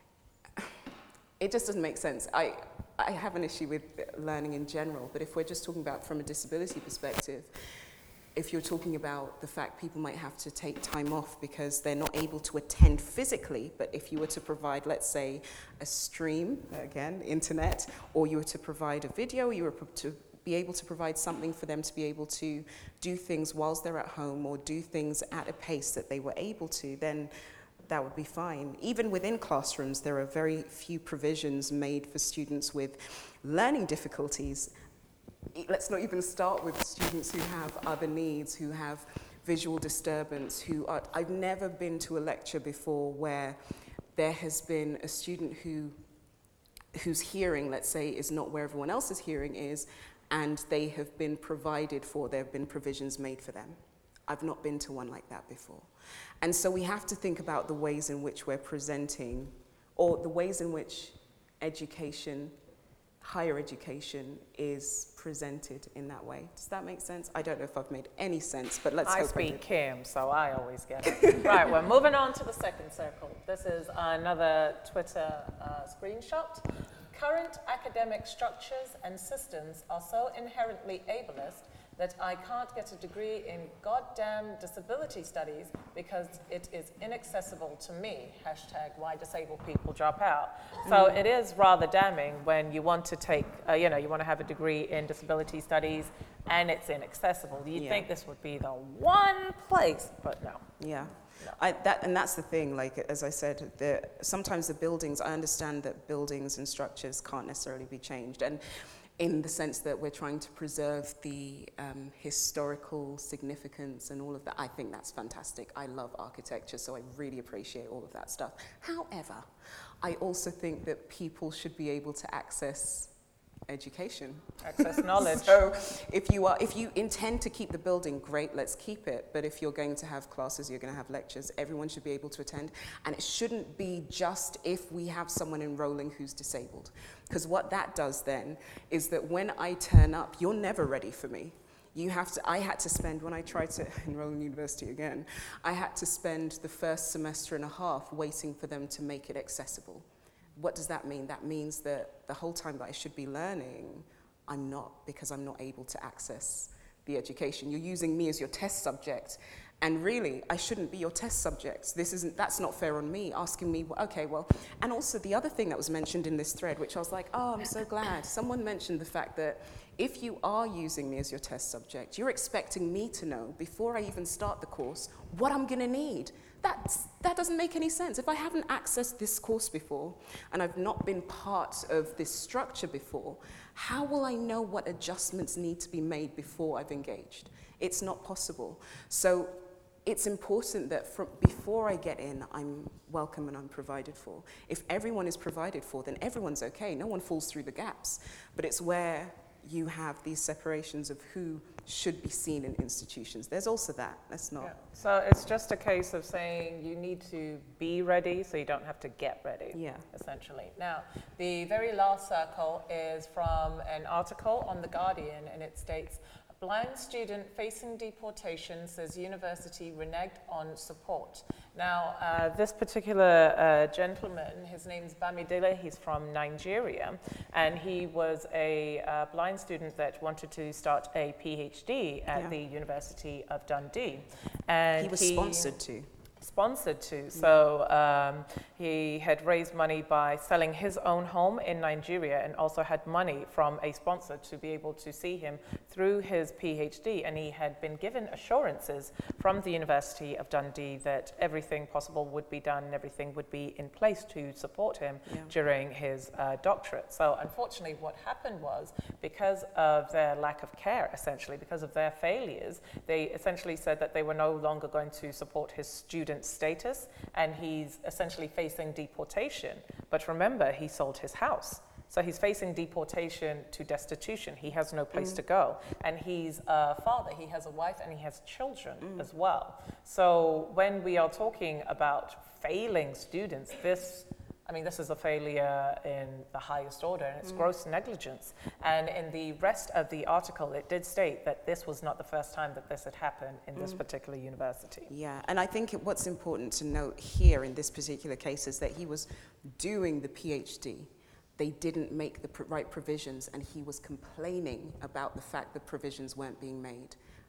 it just doesn't make sense. I have an issue with learning in general, but if we're just talking about from a disability perspective, if you're talking about the fact people might have to take time off because they're not able to attend physically, but if you were to provide, let's say, a stream, again, internet, or you were to provide a video, you were to be able to provide something for them to be able to do things whilst they're at home or do things at a pace that they were able to, then that would be fine. Even within classrooms, there are very few provisions made for students with learning difficulties. Let's not even start with students who have other needs, who have visual disturbance, I've never been to a lecture before where there has been a student whose hearing, let's say, is not where everyone else's hearing is, and they have been provided for, there have been provisions made for them. I've not been to one like that before. And so we have to think about the ways in which we're presenting, or the ways in which education, higher education, is presented in that way. Does that make sense? I don't know if I've made any sense, but let's hope I speak did. Kim, so I always get it. Right, we're moving on to the second circle. This is another Twitter screenshot. Current academic structures and systems are so inherently ableist that I can't get a degree in goddamn disability studies because it is inaccessible to me. # why disabled people drop out. So it is rather damning when you want to take, you want to have a degree in disability studies and it's inaccessible. You'd think this would be the one place, but no. Yeah. No. That's the thing, like, as I said, sometimes the buildings, I understand that buildings and structures can't necessarily be changed. And in the sense that we're trying to preserve the historical significance and all of that. I think that's fantastic. I love architecture, so I really appreciate all of that stuff. However, I also think that people should be able to access education. Access knowledge. So if you intend to keep the building, great, let's keep it. But if you're going to have classes, you're going to have lectures, everyone should be able to attend. And it shouldn't be just if we have someone enrolling who's disabled. Because what that does then is that when I turn up, you're never ready for me. I had to spend, when I tried to enroll in university again, I had to spend the first semester and a half waiting for them to make it accessible. What does that mean? That means that the whole time that I should be learning, I'm not, because I'm not able to access the education. You're using me as your test subject, and really, I shouldn't be your test subject. That's not fair on me, asking me, okay, well, and also the other thing that was mentioned in this thread, which I was like, oh, I'm so glad. Someone mentioned the fact that if you are using me as your test subject, you're expecting me to know, before I even start the course, what I'm gonna need. That doesn't make any sense. If I haven't accessed this course before, and I've not been part of this structure before, how will I know what adjustments need to be made before I've engaged? It's not possible. So it's important that before I get in, I'm welcome and I'm provided for. If everyone is provided for, then everyone's okay. No one falls through the gaps. But it's where you have these separations of who should be seen in institutions. There's also that. Let's not. Yeah. So it's just a case of saying you need to be ready so you don't have to get ready, essentially. Now, the very last circle is from an article on The Guardian, and it states, a blind student facing deportation says university reneged on support. Now, this particular gentleman, his name's Bamidele, he's from Nigeria, and he was a blind student that wanted to start a PhD at the University of Dundee. And he was sponsored to. So he had raised money by selling his own home in Nigeria and also had money from a sponsor to be able to see him through his PhD. And he had been given assurances from the University of Dundee that everything possible would be done and everything would be in place to support him during his doctorate. So unfortunately, what happened was, because of their lack of care, essentially, because of their failures, they essentially said that they were no longer going to support his student status, and he's essentially facing deportation. But remember, he sold his house. So he's facing deportation to destitution. He has no place to go. And he's a father. He has a wife and he has children as well. So when we are talking about failing students, this is a failure in the highest order, and it's gross negligence. And in the rest of the article, it did state that this was not the first time that this had happened in this particular university. Yeah, and I think what's important to note here in this particular case is that he was doing the PhD. They didn't make the right provisions, and he was complaining about the fact that provisions weren't being made.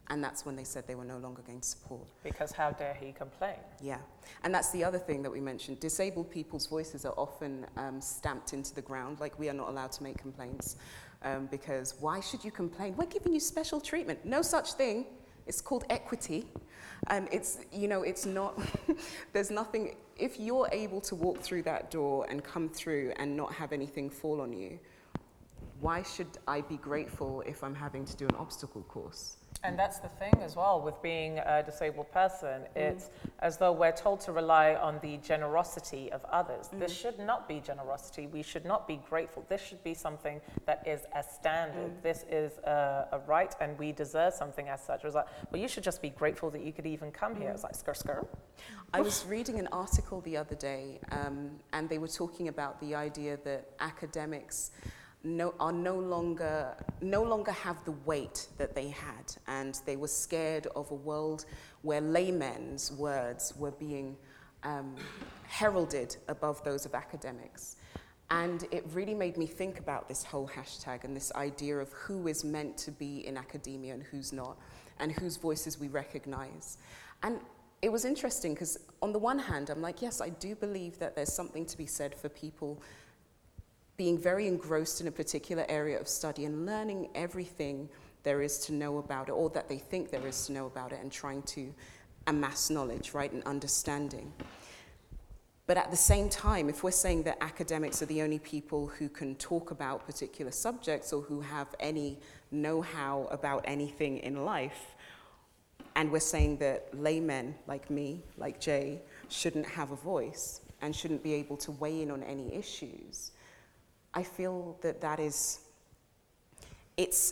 And that's when they said they were no longer going to support. Because how dare he complain? Yeah, and that's the other thing that we mentioned. Disabled people's voices are often stamped into the ground, like we are not allowed to make complaints. Because why should you complain? We're giving you special treatment. No such thing. It's called equity. And it's, it's not, there's nothing, if you're able to walk through that door and come through and not have anything fall on you, why should I be grateful if I'm having to do an obstacle course? And that's the thing as well with being a disabled person. It's as though we're told to rely on the generosity of others. This should not be generosity. We should not be grateful. This should be something that is a standard. This is a right, and we deserve something as such. It was like, well, you should just be grateful that you could even come here. It's like, skr. I was reading an article the other day, and they were talking about the idea that academics no longer have the weight that they had, and they were scared of a world where laymen's words were being heralded above those of academics. And it really made me think about this whole hashtag and this idea of who is meant to be in academia and who's not, and whose voices we recognize. And it was interesting because on the one hand, I'm like, yes, I do believe that there's something to be said for people being very engrossed in a particular area of study and learning everything there is to know about it, or that they think there is to know about it, and trying to amass knowledge, right, and understanding. But at the same time, if we're saying that academics are the only people who can talk about particular subjects or who have any know-how about anything in life, and we're saying that laymen like me, like Jay, shouldn't have a voice and shouldn't be able to weigh in on any issues, I feel that is, it's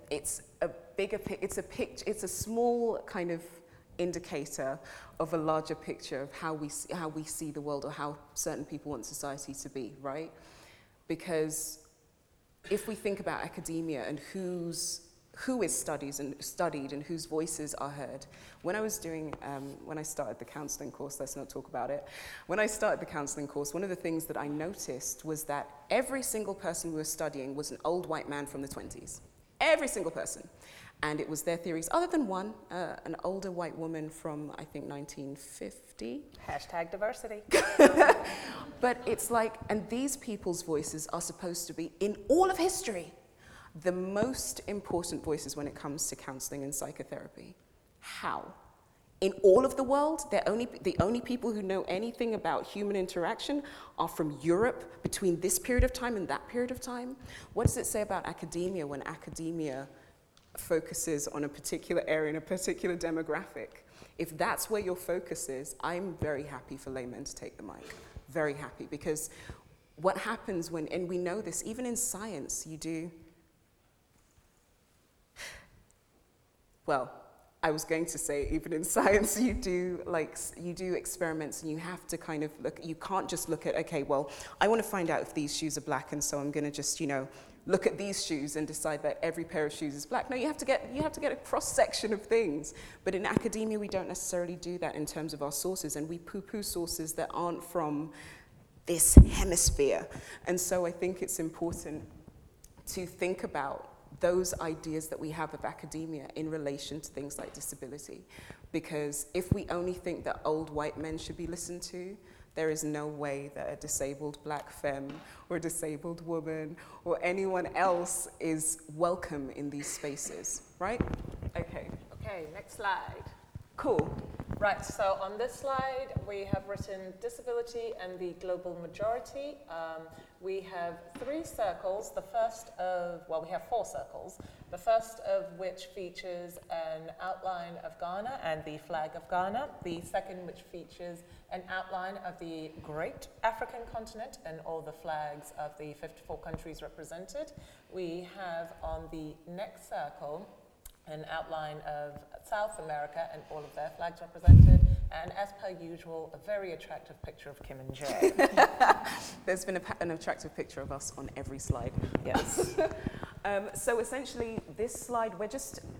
a small kind of indicator of a larger picture of how we see the world, or how certain people want society to be, right? Because if we think about academia and who is studied and whose voices are heard. When I started the counseling course, let's not talk about it. When I started the counseling course, one of the things that I noticed was that every single person we were studying was an old white man from the 20s. Every single person. And it was their theories, other than one, an older white woman from, I think, 1950. Hashtag diversity. But it's like, and these people's voices are supposed to be, in all of history, the most important voices when it comes to counseling and psychotherapy. How? In all of the world, the only people who know anything about human interaction are from Europe between this period of time and that period of time. What does it say about academia when academia focuses on a particular area and a particular demographic? If that's where your focus is, I'm very happy for laymen to take the mic. Very happy, because what happens when, and we know this, even in science, well, I was going to say, even in science, you do experiments, and you have to kind of look, you can't just look at, okay, well, I want to find out if these shoes are black, and so I'm going to just, look at these shoes and decide that every pair of shoes is black. No, you have to get a cross-section of things. But in academia, we don't necessarily do that in terms of our sources, and we poo-poo sources that aren't from this hemisphere. And so I think it's important to think about those ideas that we have of academia in relation to things like disability. Because if we only think that old white men should be listened to, there is no way that a disabled black femme or a disabled woman or anyone else is welcome in these spaces, right? Okay. Okay, next slide. Cool. Right, so on this slide, we have written disability and the global majority. We have 3 circles. We have 4 circles. The first of which features an outline of Ghana and the flag of Ghana. The second, which features an outline of the great African continent and all the flags of the 54 countries represented. We have on the next circle an outline of South America and all of their flags represented, and as per usual, a very attractive picture of Kim and Jay. There's been an attractive picture of us on every slide. Yes. So essentially, this slide,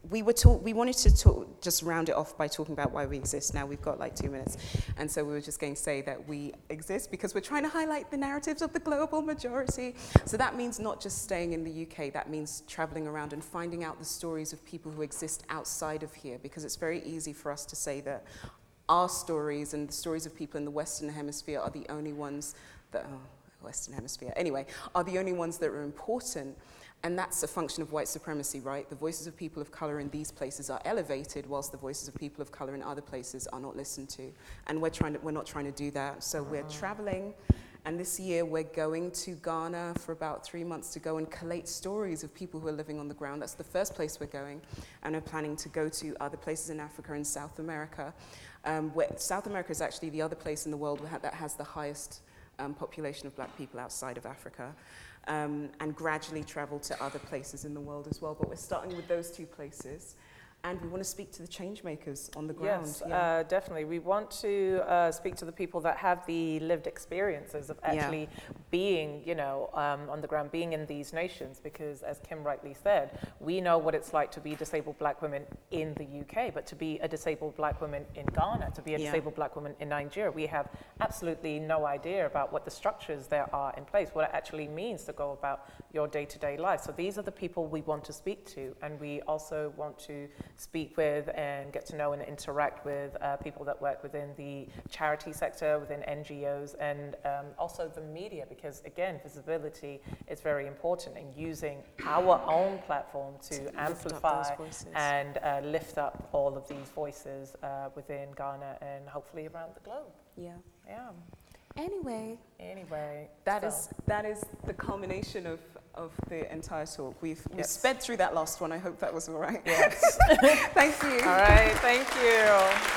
we wanted to just round it off by talking about why we exist. Now we've got like 2 minutes. And so we were just going to say that we exist because we're trying to highlight the narratives of the global majority. So that means not just staying in the UK, that means traveling around and finding out the stories of people who exist outside of here, because it's very easy for us to say that our stories and the stories of people in the Western Hemisphere are the only ones that, Western Hemisphere, anyway, are the only ones that are important. And that's a function of white supremacy, right? The voices of people of color in these places are elevated, whilst the voices of people of color in other places are not listened to. And we're not trying to do that. So we're traveling, and this year we're going to Ghana for about 3 months to go and collate stories of people who are living on the ground. That's the first place we're going. And we're planning to go to other places in Africa and South America. South America is actually the other place in the world that has the highest population of black people outside of Africa. And gradually travel to other places in the world as well. But we're starting with those 2 places. And we want to speak to the change makers on the ground. Yes, definitely. We want to speak to the people that have the lived experiences of actually being, on the ground, being in these nations. Because as Kim rightly said, we know what it's like to be disabled black women in the UK, but to be a disabled black woman in Ghana, to be a disabled black woman in Nigeria, we have absolutely no idea about what the structures there are in place, what it actually means to go about your day-to-day life. So these are the people we want to speak to, and we also want to speak with and get to know and interact with people that work within the charity sector, within NGOs, and also the media, because again, visibility is very important, and using our own platform to amplify and lift up all of these voices within Ghana and hopefully around the globe. Yeah. Anyway, that is the culmination of the entire talk. We've sped through that last one. I hope that was all right. Yes. Thank you. All right, thank you.